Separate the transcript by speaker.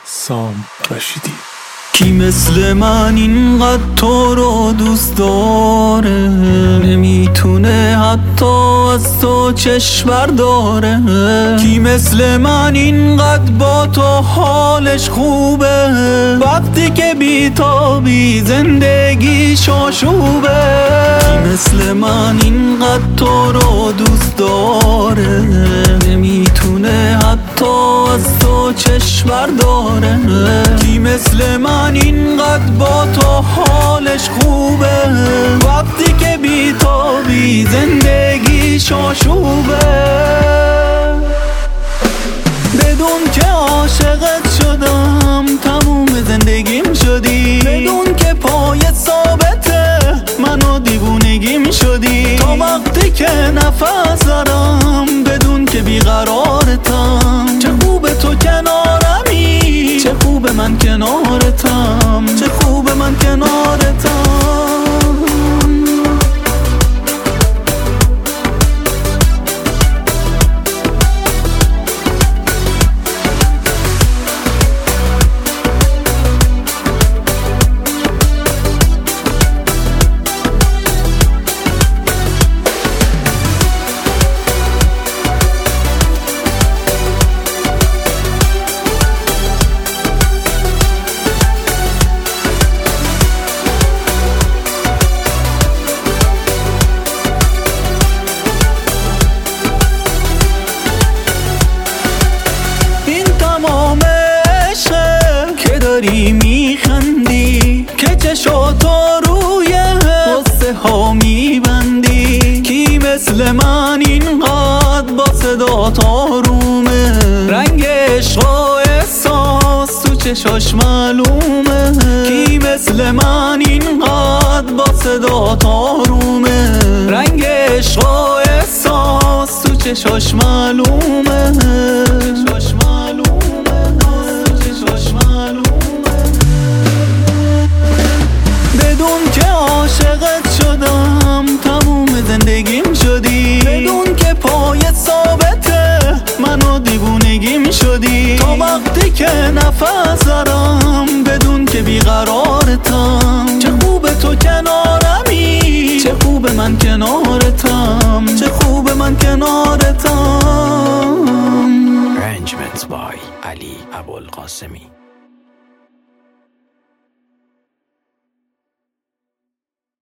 Speaker 1: سام رشیدی.
Speaker 2: کی مثل من اینقدر تو رو دوست داره، نمیتونه حتی از تو چشم برداره. کی مثل من اینقدر با تو حالش خوبه، وقتی که بیتابی زندگیش آشوبه. کی مثل من اینقدر تو رو دوست داره، نمیتونه حتی از تو چشم برداره. کی مثل من اینقدر با تو حالش خوبه، وقتی که بیتابی زندگیش آشوبه. بدون که عاشقت شدم تموم زندگیم شدی، بدون که پای ثابته منو دیوونگیم شدی. تا وقتی که نفس دارم بدون که بیقرارتم، چه خوبه تو کنارمی، چه خوبه من کنارتم، چه خوبه من کنارتم. میخندی که چشاتو روی قصه ها میبندی. کی مثل من اینقدر با صدات آرومه، رنگ عشق و احساس تو چشاش معلومه. کی مثل من اینقدر با صدات آرومه، رنگ عشق و احساس تو چشاش معلومه. بدون که عاشقت شدم تموم زندگیم شدی، بدون که پای ثابته منو دیوونگیم شدی. تا وقتی که نفس دارم بدون که بیقرارتم، چه خوبه تو کنارمی، چه خوبه من کنارتم، چه خوبه من کنارتم.
Speaker 3: Arrangements by Ali Abul Qasemi.